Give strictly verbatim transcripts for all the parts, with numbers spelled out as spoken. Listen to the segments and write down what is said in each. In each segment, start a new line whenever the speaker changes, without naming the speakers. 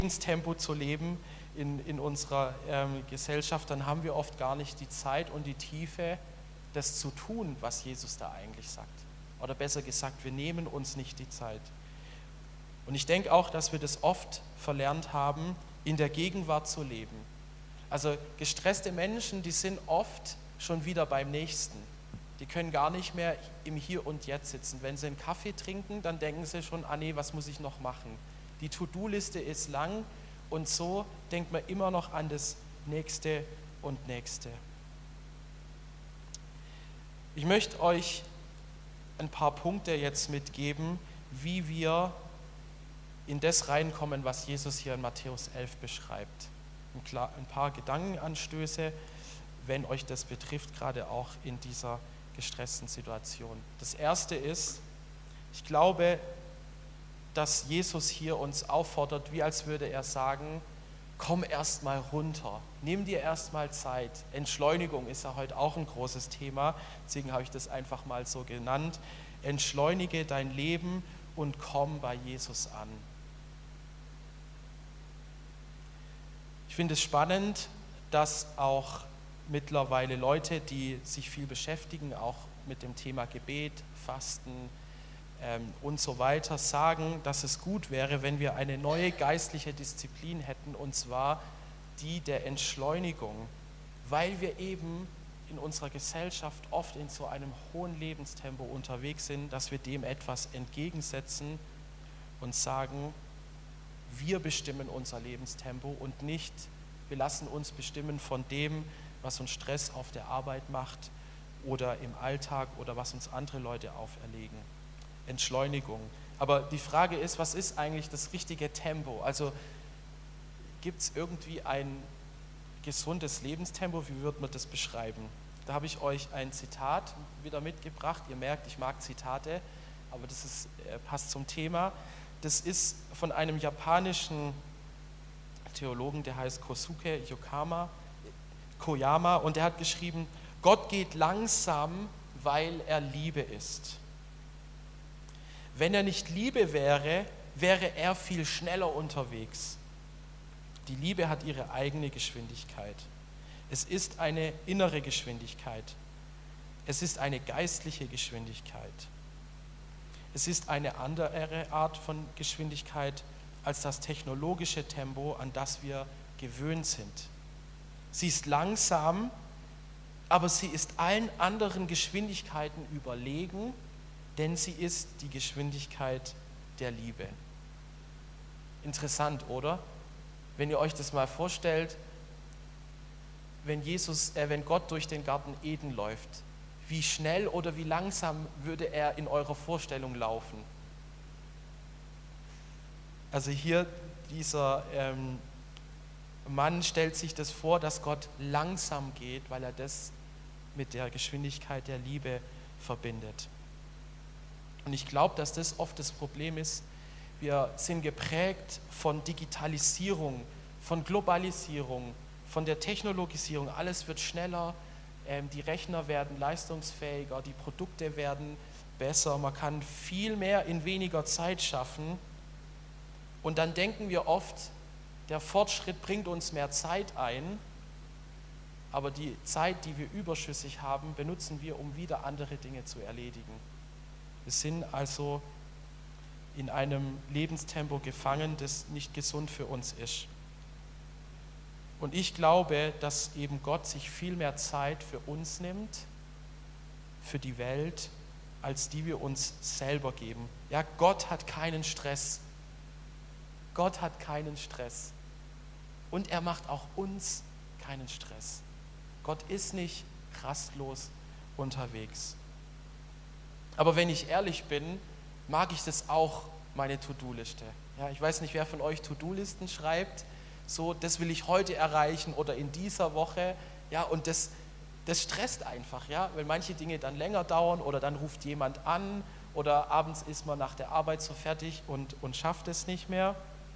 Lebenstempo zu leben in, in unserer ähm, Gesellschaft, dann haben wir oft gar nicht die Zeit und die Tiefe, das zu tun, was Jesus da eigentlich sagt. Oder besser gesagt, wir nehmen uns nicht die Zeit. Und ich denke auch, dass wir das oft verlernt haben, in der Gegenwart zu leben. Also gestresste Menschen, die sind oft schon wieder beim Nächsten. Die können gar nicht mehr im Hier und Jetzt sitzen. Wenn sie einen Kaffee trinken, dann denken sie schon, ah nee, was muss ich noch machen? Die To-Do-Liste ist lang und so denkt man immer noch an das Nächste und Nächste. Ich möchte euch ein paar Punkte jetzt mitgeben, wie wir in das reinkommen, was Jesus hier in Matthäus elf beschreibt. Ein paar Gedankenanstöße, wenn euch das betrifft, gerade auch in dieser gestressten Situation. Das erste ist, ich glaube, dass Jesus hier uns auffordert, wie als würde er sagen, komm erst mal runter, nimm dir erst mal Zeit. Entschleunigung ist ja heute auch ein großes Thema, deswegen habe ich das einfach mal so genannt. Entschleunige dein Leben und komm bei Jesus an. Ich finde es spannend, dass auch mittlerweile Leute, die sich viel beschäftigen, auch mit dem Thema Gebet, Fasten ähm, und so weiter, sagen, dass es gut wäre, wenn wir eine neue geistliche Disziplin hätten, und zwar die der Entschleunigung, weil wir eben in unserer Gesellschaft oft in so einem hohen Lebenstempo unterwegs sind, dass wir dem etwas entgegensetzen und sagen, wir bestimmen unser Lebenstempo und nicht, wir lassen uns bestimmen von dem, was uns Stress auf der Arbeit macht oder im Alltag oder was uns andere Leute auferlegen. Entschleunigung. Aber die Frage ist, was ist eigentlich das richtige Tempo? Also gibt es irgendwie ein gesundes Lebenstempo? Wie würde man das beschreiben? Da habe ich euch ein Zitat wieder mitgebracht. Ihr merkt, ich mag Zitate, aber das ist, äh, passt zum Thema. Das ist von einem japanischen Theologen, der heißt Kosuke Yokama, Koyama, und der hat geschrieben, Gott geht langsam, weil er Liebe ist. Wenn er nicht Liebe wäre, wäre er viel schneller unterwegs. Die Liebe hat ihre eigene Geschwindigkeit. Es ist eine innere Geschwindigkeit. Es ist eine geistliche Geschwindigkeit. Es ist eine andere Art von Geschwindigkeit als das technologische Tempo, an das wir gewöhnt sind. Sie ist langsam, aber sie ist allen anderen Geschwindigkeiten überlegen, denn sie ist die Geschwindigkeit der Liebe. Interessant, oder? Wenn ihr euch das mal vorstellt, wenn Jesus, äh, wenn Gott durch den Garten Eden läuft, wie schnell oder wie langsam würde er in eurer Vorstellung laufen? Also hier dieser ähm, Mann stellt sich das vor, dass Gott langsam geht, weil er das mit der Geschwindigkeit der Liebe verbindet. Und ich glaube, dass das oft das Problem ist. Wir sind geprägt von Digitalisierung, von Globalisierung, von der Technologisierung. Alles wird schneller, ähm, die Rechner werden leistungsfähiger, die Produkte werden besser. Man kann viel mehr in weniger Zeit schaffen. Und dann denken wir oft, der Fortschritt bringt uns mehr Zeit ein, aber die Zeit, die wir überschüssig haben, benutzen wir, um wieder andere Dinge zu erledigen. Wir sind also in einem Lebenstempo gefangen, das nicht gesund für uns ist. Und ich glaube, dass eben Gott sich viel mehr Zeit für uns nimmt, für die Welt, als die wir uns selber geben. Ja, Gott hat keinen Stress. Gott hat keinen Stress. Und er macht auch uns keinen Stress. Gott ist nicht rastlos unterwegs. Aber wenn ich ehrlich bin, mag ich das auch, meine To-Do-Liste. Ja, ich weiß nicht, wer von euch To-Do-Listen schreibt, so, das will ich heute erreichen oder in dieser Woche. Ja, und das, das stresst einfach, ja, weil manche Dinge dann länger dauern oder dann ruft jemand an oder abends ist man nach der Arbeit so fertig und, und schafft es nicht mehr.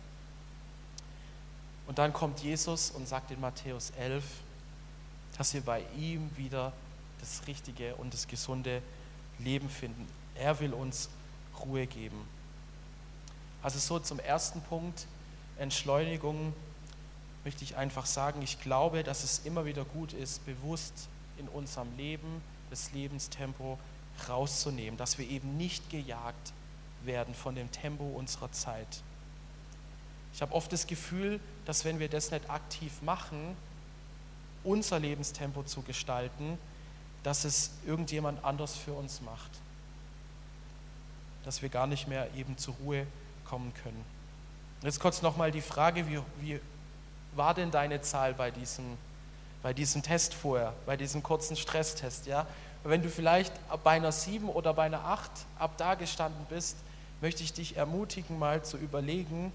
Und dann kommt Jesus und sagt in Matthäus elf, dass wir bei ihm wieder das richtige und das gesunde Leben finden. Er will uns Ruhe geben. Also so zum ersten Punkt, Entschleunigung möchte ich einfach sagen, ich glaube, dass es immer wieder gut ist, bewusst in unserem Leben das Lebenstempo rauszunehmen, dass wir eben nicht gejagt werden von dem Tempo unserer Zeit. Ich habe oft das Gefühl, dass wenn wir das nicht aktiv machen, unser Lebenstempo zu gestalten, dass es irgendjemand anders für uns macht. Dass wir gar nicht mehr eben zur Ruhe kommen können. Jetzt kurz nochmal die Frage, wie, wie war denn deine Zahl bei diesem, bei diesem Test vorher, bei diesem kurzen Stresstest? Ja? Wenn du vielleicht bei einer sieben oder bei einer acht ab da gestanden bist, möchte ich dich ermutigen, mal zu überlegen,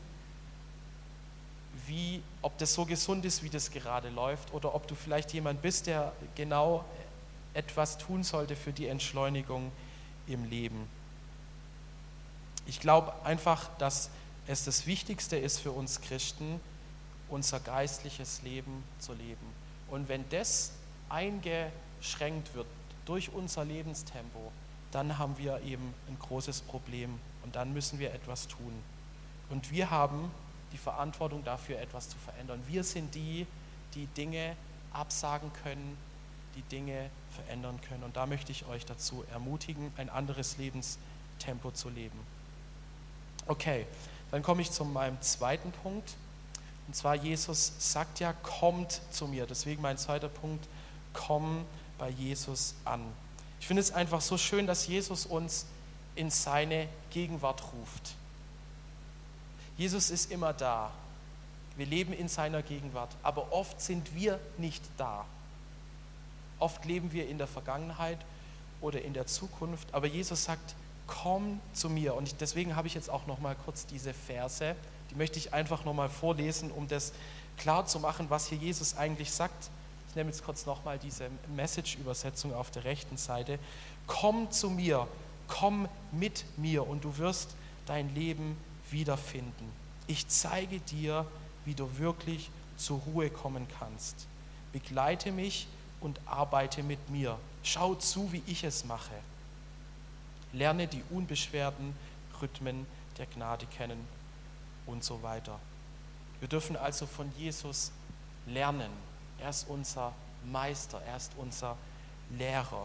wie, ob das so gesund ist, wie das gerade läuft, oder ob du vielleicht jemand bist, der genau etwas tun sollte für die Entschleunigung im Leben. Ich glaube einfach, dass es das Wichtigste ist für uns Christen, unser geistliches Leben zu leben. Und wenn das eingeschränkt wird durch unser Lebenstempo, dann haben wir eben ein großes Problem und dann müssen wir etwas tun. Und wir haben die Verantwortung dafür, etwas zu verändern. Wir sind die, die Dinge absagen können, die Dinge verändern können. Und da möchte ich euch dazu ermutigen, ein anderes Lebenstempo zu leben. Okay, dann komme ich zu meinem zweiten Punkt. Und zwar, Jesus sagt ja, kommt zu mir. Deswegen mein zweiter Punkt, komm bei Jesus an. Ich finde es einfach so schön, dass Jesus uns in seine Gegenwart ruft. Jesus ist immer da. Wir leben in seiner Gegenwart, aber oft sind wir nicht da. Oft leben wir in der Vergangenheit oder in der Zukunft, aber Jesus sagt, komm zu mir. Und ich, deswegen habe ich jetzt auch noch mal kurz diese Verse, die möchte ich einfach noch mal vorlesen, um das klar zu machen, was hier Jesus eigentlich sagt. Ich nehme jetzt kurz noch mal diese Message-Übersetzung auf der rechten Seite. Komm zu mir, komm mit mir und du wirst dein Leben wiederfinden. Ich zeige dir, wie du wirklich zur Ruhe kommen kannst. Begleite mich und arbeite mit mir. Schau zu, wie ich es mache. Lerne die unbeschwerten Rhythmen der Gnade kennen und so weiter. Wir dürfen also von Jesus lernen. Er ist unser Meister, er ist unser Lehrer.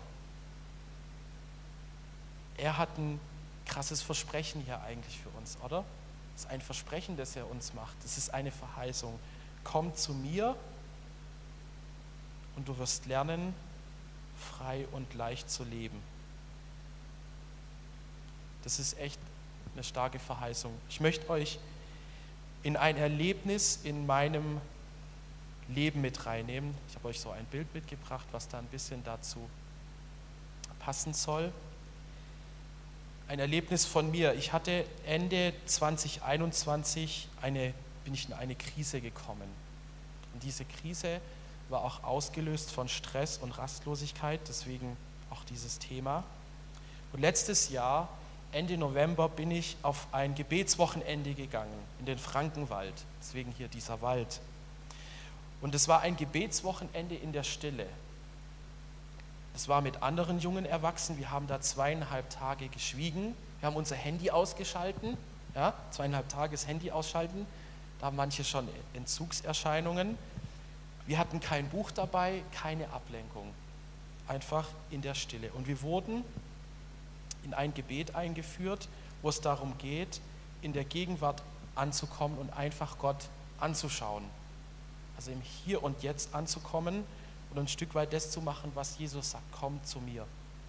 Er hat ein krasses Versprechen hier eigentlich für uns, oder? Das ist ein Versprechen, das er uns macht. Das ist eine Verheißung. Komm zu mir und du wirst lernen, frei und leicht zu leben. Das ist echt eine starke Verheißung. Ich möchte euch in ein Erlebnis in meinem Leben mit reinnehmen. Ich habe euch so ein Bild mitgebracht, was da ein bisschen dazu passen soll. Ein Erlebnis von mir. Ich hatte Ende zwanzig einundzwanzig eine, bin ich in eine Krise gekommen. Und diese Krise war auch ausgelöst von Stress und Rastlosigkeit, deswegen auch dieses Thema. Und letztes Jahr, Ende November, bin ich auf ein Gebetswochenende gegangen, in den Frankenwald, deswegen hier dieser Wald. Und es war ein Gebetswochenende in der Stille. Es war mit anderen jungen Erwachsenen, wir haben da zweieinhalb Tage geschwiegen, wir haben unser Handy ausgeschalten, ja, zweieinhalb Tage das Handy ausschalten, da haben manche schon Entzugserscheinungen. Wir hatten kein Buch dabei, keine Ablenkung, einfach in der Stille. Und wir wurden in ein Gebet eingeführt, wo es darum geht, in der Gegenwart anzukommen und einfach Gott anzuschauen. Also im Hier und Jetzt anzukommen und ein Stück weit das zu machen, was Jesus sagt, komm zu mir.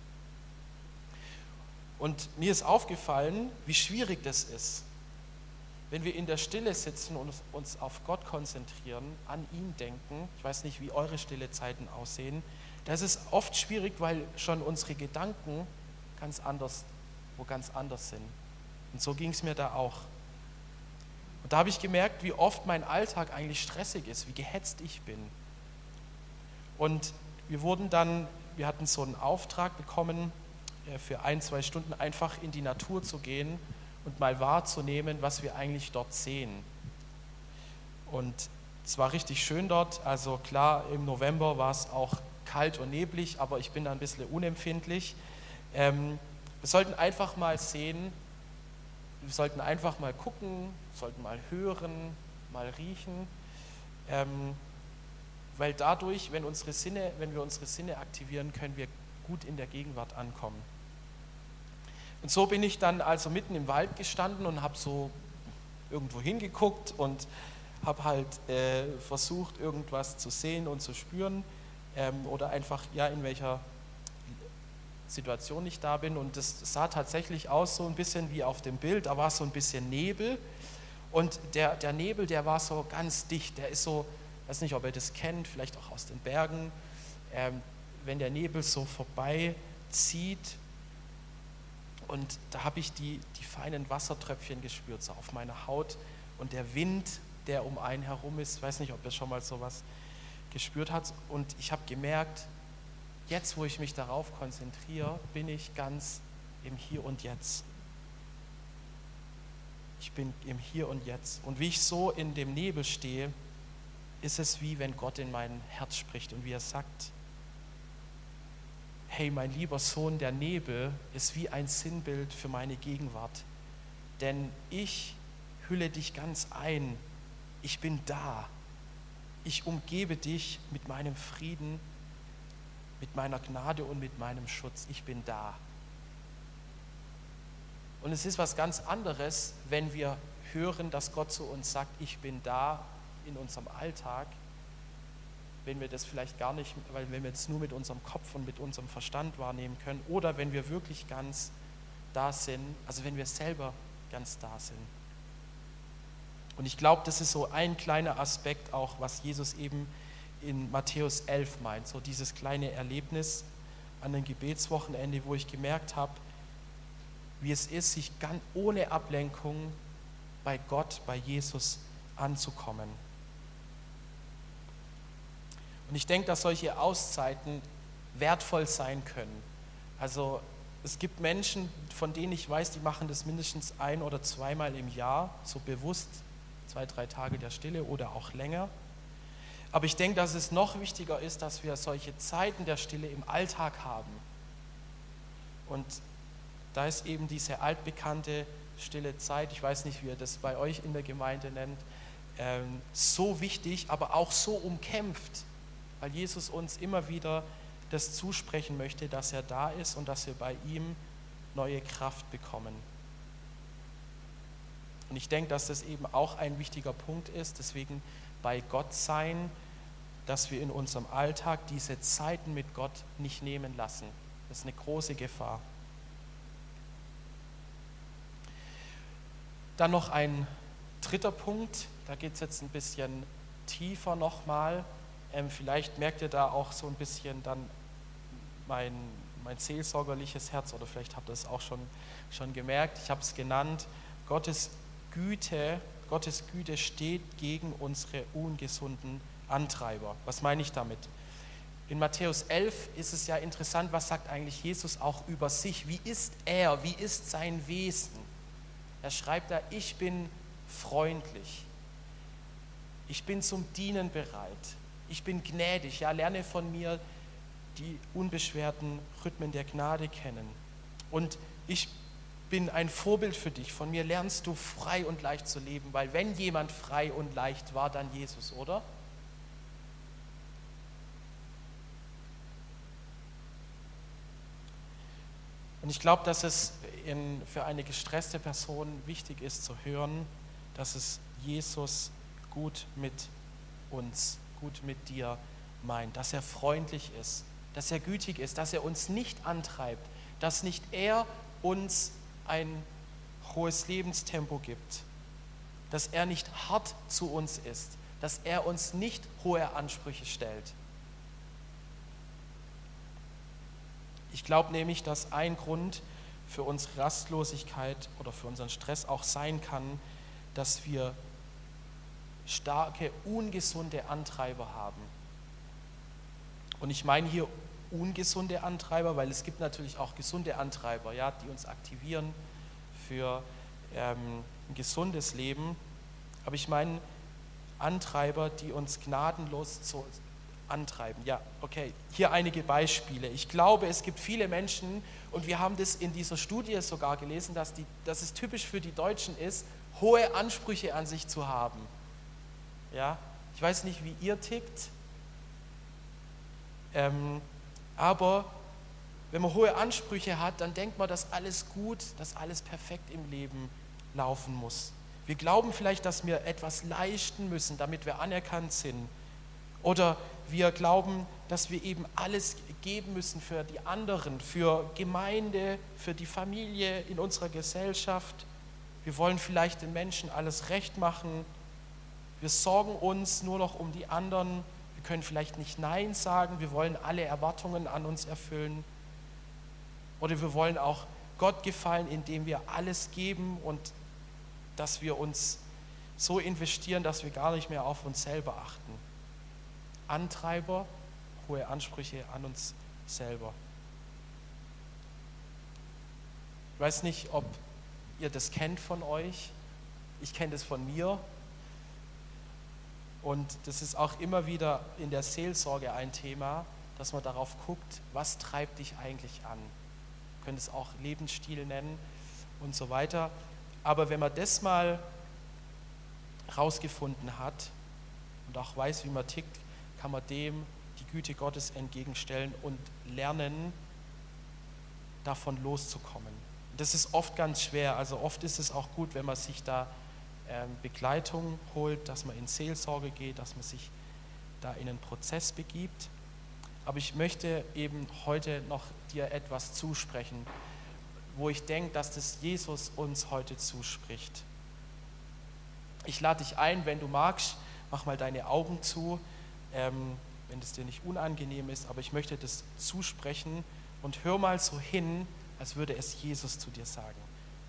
Und mir ist aufgefallen, wie schwierig das ist, wenn wir in der Stille sitzen und uns auf Gott konzentrieren, an ihn denken. Ich weiß nicht, wie eure Stillezeiten aussehen. Das ist oft schwierig, weil schon unsere Gedanken ganz anders, wo ganz anders sind. Und so ging es mir da auch. Und da habe ich gemerkt, wie oft mein Alltag eigentlich stressig ist, wie gehetzt ich bin. Und wir wurden dann, wir hatten so einen Auftrag bekommen, für ein, zwei Stunden einfach in die Natur zu gehen und mal wahrzunehmen, was wir eigentlich dort sehen. Und es war richtig schön dort, also klar, im November war es auch kalt und neblig, aber ich bin da ein bisschen unempfindlich. Ähm, wir sollten einfach mal sehen, wir sollten einfach mal gucken, sollten mal hören, mal riechen, ähm, weil dadurch, wenn, unsere Sinne, wenn wir unsere Sinne aktivieren, können wir gut in der Gegenwart ankommen. Und so bin ich dann also mitten im Wald gestanden und habe so irgendwo hingeguckt und habe halt äh, versucht, irgendwas zu sehen und zu spüren ähm, oder einfach, ja, in welcher Situation ich da bin. Und das sah tatsächlich aus so ein bisschen wie auf dem Bild, da war so ein bisschen Nebel und der, der Nebel, der war so ganz dicht, der ist so, ich weiß nicht, ob ihr das kennt, vielleicht auch aus den Bergen, ähm, wenn der Nebel so vorbeizieht. Und da habe ich die, die feinen Wassertröpfchen gespürt, so auf meiner Haut. Und der Wind, der um einen herum ist, ich weiß nicht, ob ihr schon mal sowas gespürt habt. Und ich habe gemerkt, jetzt, wo ich mich darauf konzentriere, bin ich ganz im Hier und Jetzt. Ich bin im Hier und Jetzt. Und wie ich so in dem Nebel stehe, ist es wie wenn Gott in mein Herz spricht und wie er sagt, hey, mein lieber Sohn, der Nebel ist wie ein Sinnbild für meine Gegenwart. Denn ich hülle dich ganz ein. Ich bin da. Ich umgebe dich mit meinem Frieden, mit meiner Gnade und mit meinem Schutz. Ich bin da. Und es ist was ganz anderes, wenn wir hören, dass Gott zu uns sagt, ich bin da in unserem Alltag, wenn wir das vielleicht gar nicht, weil wenn wir es nur mit unserem Kopf und mit unserem Verstand wahrnehmen können, oder wenn wir wirklich ganz da sind, also wenn wir selber ganz da sind. Und ich glaube, das ist so ein kleiner Aspekt auch, was Jesus eben in Matthäus elf meint, so dieses kleine Erlebnis an dem Gebetswochenende, wo ich gemerkt habe, wie es ist, sich ganz ohne Ablenkung bei Gott, bei Jesus anzukommen. Und ich denke, dass solche Auszeiten wertvoll sein können. Also es gibt Menschen, von denen ich weiß, die machen das mindestens ein- oder zweimal im Jahr, so bewusst, zwei, drei Tage der Stille oder auch länger. Aber ich denke, dass es noch wichtiger ist, dass wir solche Zeiten der Stille im Alltag haben. Und da ist eben diese altbekannte stille Zeit, ich weiß nicht, wie ihr das bei euch in der Gemeinde nennt, ähm, so wichtig, aber auch so umkämpft, weil Jesus uns immer wieder das zusprechen möchte, dass er da ist und dass wir bei ihm neue Kraft bekommen. Und ich denke, dass das eben auch ein wichtiger Punkt ist, deswegen bei Gott sein, dass wir in unserem Alltag diese Zeiten mit Gott nicht nehmen lassen. Das ist eine große Gefahr. Dann noch ein dritter Punkt, da geht es jetzt ein bisschen tiefer nochmal. Ähm, vielleicht merkt ihr da auch so ein bisschen dann mein, mein seelsorgerliches Herz, oder vielleicht habt ihr es auch schon, schon gemerkt. Ich habe es genannt, Gottes Güte, Gottes Güte steht gegen unsere ungesunden Antreiber. Was meine ich damit? In Matthäus elf ist es ja interessant, was sagt eigentlich Jesus auch über sich? Wie ist er? Wie ist sein Wesen? Er schreibt da, ich bin freundlich. Ich bin zum Dienen bereit. Ich bin gnädig. Ja, lerne von mir die unbeschwerten Rhythmen der Gnade kennen. Und ich bin ein Vorbild für dich. Von mir lernst du frei und leicht zu leben, weil wenn jemand frei und leicht war, dann Jesus, oder? Und ich glaube, dass es in, für eine gestresste Person wichtig ist zu hören, dass es Jesus gut mit uns, gut mit dir meint, dass er freundlich ist, dass er gütig ist, dass er uns nicht antreibt, dass nicht er uns ein hohes Lebenstempo gibt, dass er nicht hart zu uns ist, dass er uns nicht hohe Ansprüche stellt. Ich glaube nämlich, dass ein Grund für unsere Rastlosigkeit oder für unseren Stress auch sein kann, dass wir starke, ungesunde Antreiber haben. Und ich meine hier ungesunde Antreiber, weil es gibt natürlich auch gesunde Antreiber, ja, die uns aktivieren für ähm, ein gesundes Leben. Aber ich meine Antreiber, die uns gnadenlos zu antreiben. Ja, okay, hier einige Beispiele. Ich glaube, es gibt viele Menschen, und wir haben das in dieser Studie sogar gelesen, dass, die, dass es typisch für die Deutschen ist, hohe Ansprüche an sich zu haben. Ja? Ich weiß nicht, wie ihr tickt, ähm, aber wenn man hohe Ansprüche hat, dann denkt man, dass alles gut, dass alles perfekt im Leben laufen muss. Wir glauben vielleicht, dass wir etwas leisten müssen, damit wir anerkannt sind. Oder wir glauben, dass wir eben alles geben müssen für die anderen, für Gemeinde, für die Familie, in unserer Gesellschaft. Wir wollen vielleicht den Menschen alles recht machen. Wir sorgen uns nur noch um die anderen. Wir können vielleicht nicht Nein sagen. Wir wollen alle Erwartungen an uns erfüllen. Oder wir wollen auch Gott gefallen, indem wir alles geben und dass wir uns so investieren, dass wir gar nicht mehr auf uns selber achten. Antreiber, hohe Ansprüche an uns selber. Ich weiß nicht, ob ihr das kennt von euch. Ich kenne das von mir. Und das ist auch immer wieder in der Seelsorge ein Thema, dass man darauf guckt, was treibt dich eigentlich an. Man könnte es auch Lebensstil nennen und so weiter. Aber wenn man das mal rausgefunden hat und auch weiß, wie man tickt, kann man dem die Güte Gottes entgegenstellen und lernen, davon loszukommen. Das ist oft ganz schwer. Also oft ist es auch gut, wenn man sich da ähm, Begleitung holt, dass man in Seelsorge geht, dass man sich da in einen Prozess begibt. Aber ich möchte eben heute noch dir etwas zusprechen, wo ich denke, dass das Jesus uns heute zuspricht. Ich lade dich ein, wenn du magst, mach mal deine Augen zu, ähm, wenn es dir nicht unangenehm ist, aber ich möchte das zusprechen und hör mal so hin, als würde es Jesus zu dir sagen.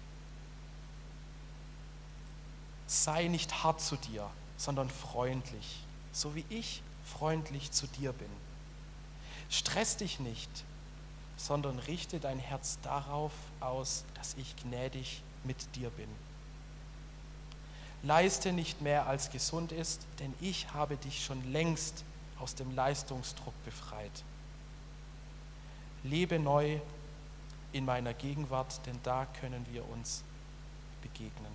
Sei nicht hart zu dir, sondern freundlich, so wie ich freundlich zu dir bin. Stress dich nicht, sondern richte dein Herz darauf aus, dass ich gnädig mit dir bin. Leiste nicht mehr, als gesund ist, denn ich habe dich schon längst aus dem Leistungsdruck befreit. Lebe neu in meiner Gegenwart, denn da können wir uns begegnen.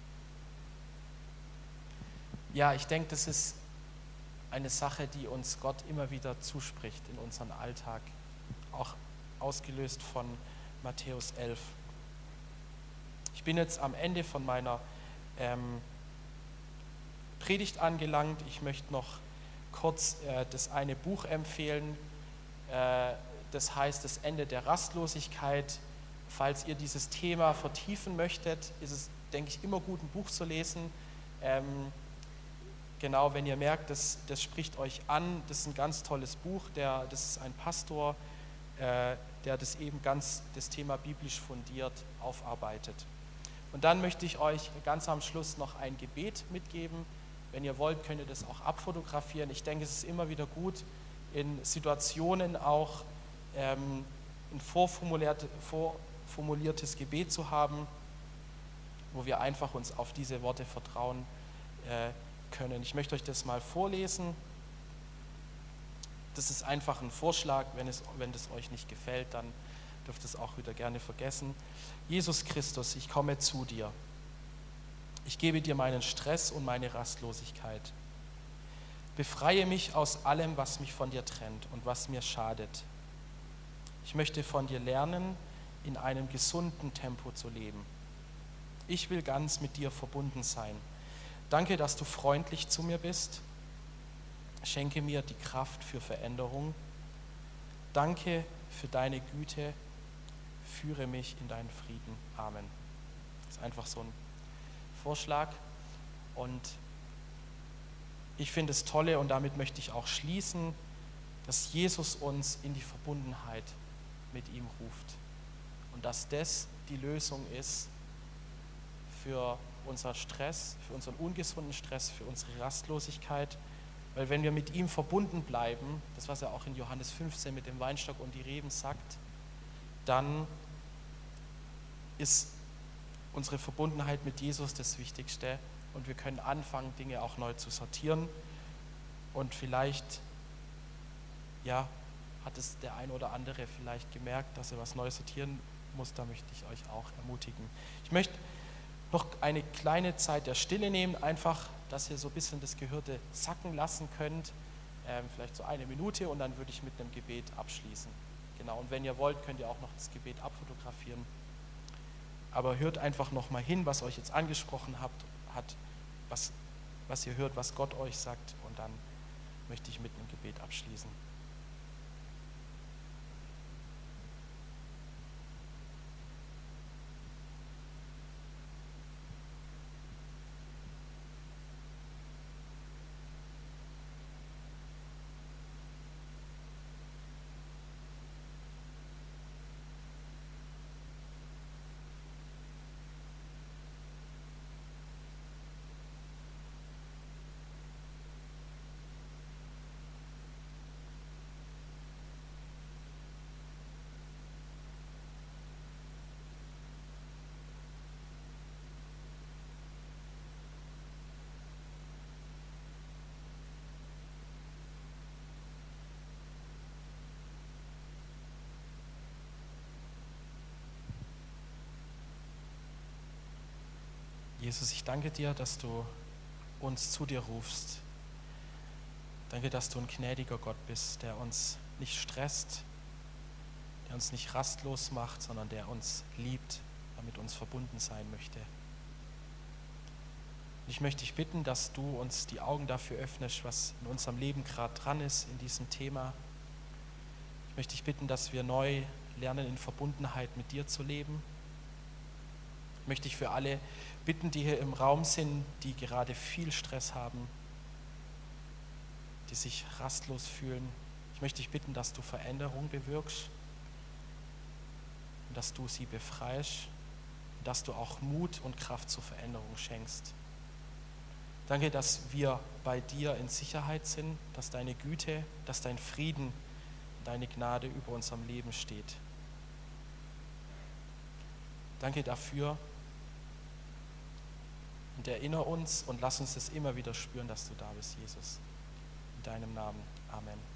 Ja, ich denke, das ist eine Sache, die uns Gott immer wieder zuspricht in unseren Alltag, auch ausgelöst von Matthäus elf. Ich bin jetzt am Ende von meiner ähm, Predigt angelangt. Ich möchte noch kurz äh, das eine Buch empfehlen, äh, das heißt Das Ende der Rastlosigkeit. Falls ihr dieses Thema vertiefen möchtet, ist es, denke ich, immer gut, ein Buch zu lesen. Ähm, genau, wenn ihr merkt, das, das spricht euch an, das ist ein ganz tolles Buch, der, das ist ein Pastor, äh, der das eben ganz, das Thema biblisch fundiert aufarbeitet. Und dann möchte ich euch ganz am Schluss noch ein Gebet mitgeben. Wenn ihr wollt, könnt ihr das auch abfotografieren. Ich denke, es ist immer wieder gut, in Situationen auch ähm, ein vorformuliert, vorformuliertes Gebet zu haben, wo wir einfach uns auf diese Worte vertrauen äh, können. Ich möchte euch das mal vorlesen. Das ist einfach ein Vorschlag. Wenn es, wenn das euch nicht gefällt, dann dürft ihr es auch wieder gerne vergessen. Jesus Christus, ich komme zu dir. Ich gebe dir meinen Stress und meine Rastlosigkeit. Befreie mich aus allem, was mich von dir trennt und was mir schadet. Ich möchte von dir lernen, in einem gesunden Tempo zu leben. Ich will ganz mit dir verbunden sein. Danke, dass du freundlich zu mir bist. Schenke mir die Kraft für Veränderung. Danke für deine Güte. Führe mich in deinen Frieden. Amen. Das ist einfach so ein Vorschlag. Und ich finde es tolle, und damit möchte ich auch schließen, dass Jesus uns in die Verbundenheit mit ihm ruft. Und dass das die Lösung ist für unser Stress, für unseren ungesunden Stress, für unsere Rastlosigkeit. Weil wenn wir mit ihm verbunden bleiben, das was er auch in Johannes fünfzehn mit dem Weinstock und die Reben sagt, dann ist unsere Verbundenheit mit Jesus das Wichtigste und wir können anfangen, Dinge auch neu zu sortieren. Und vielleicht, ja, hat es der ein oder andere vielleicht gemerkt, dass er was neu sortieren muss. Da möchte ich euch auch ermutigen. Ich möchte noch eine kleine Zeit der Stille nehmen, einfach dass ihr so ein bisschen das Gehörte sacken lassen könnt, ähm, vielleicht so eine Minute, und dann würde ich mit einem Gebet abschließen. Genau, und wenn ihr wollt, könnt ihr auch noch das Gebet abfotografieren. Aber hört einfach nochmal hin, was euch jetzt angesprochen habt, hat, was, was ihr hört, was Gott euch sagt, und dann möchte ich mit einem Gebet abschließen. Jesus, ich danke dir, dass du uns zu dir rufst. Danke, dass du ein gnädiger Gott bist, der uns nicht stresst, der uns nicht rastlos macht, sondern der uns liebt, der mit uns verbunden sein möchte. Und ich möchte dich bitten, dass du uns die Augen dafür öffnest, was in unserem Leben gerade dran ist in diesem Thema. Ich möchte dich bitten, dass wir neu lernen, in Verbundenheit mit dir zu leben. Ich möchte dich für alle bitten, die hier im Raum sind, die gerade viel Stress haben, die sich rastlos fühlen. Ich möchte dich bitten, dass du Veränderung bewirkst und dass du sie befreist und dass du auch Mut und Kraft zur Veränderung schenkst. Danke, dass wir bei dir in Sicherheit sind, dass deine Güte, dass dein Frieden, deine Gnade über unserem Leben steht. Danke dafür und erinnere uns und lass uns das immer wieder spüren, dass du da bist, Jesus. In deinem Namen. Amen.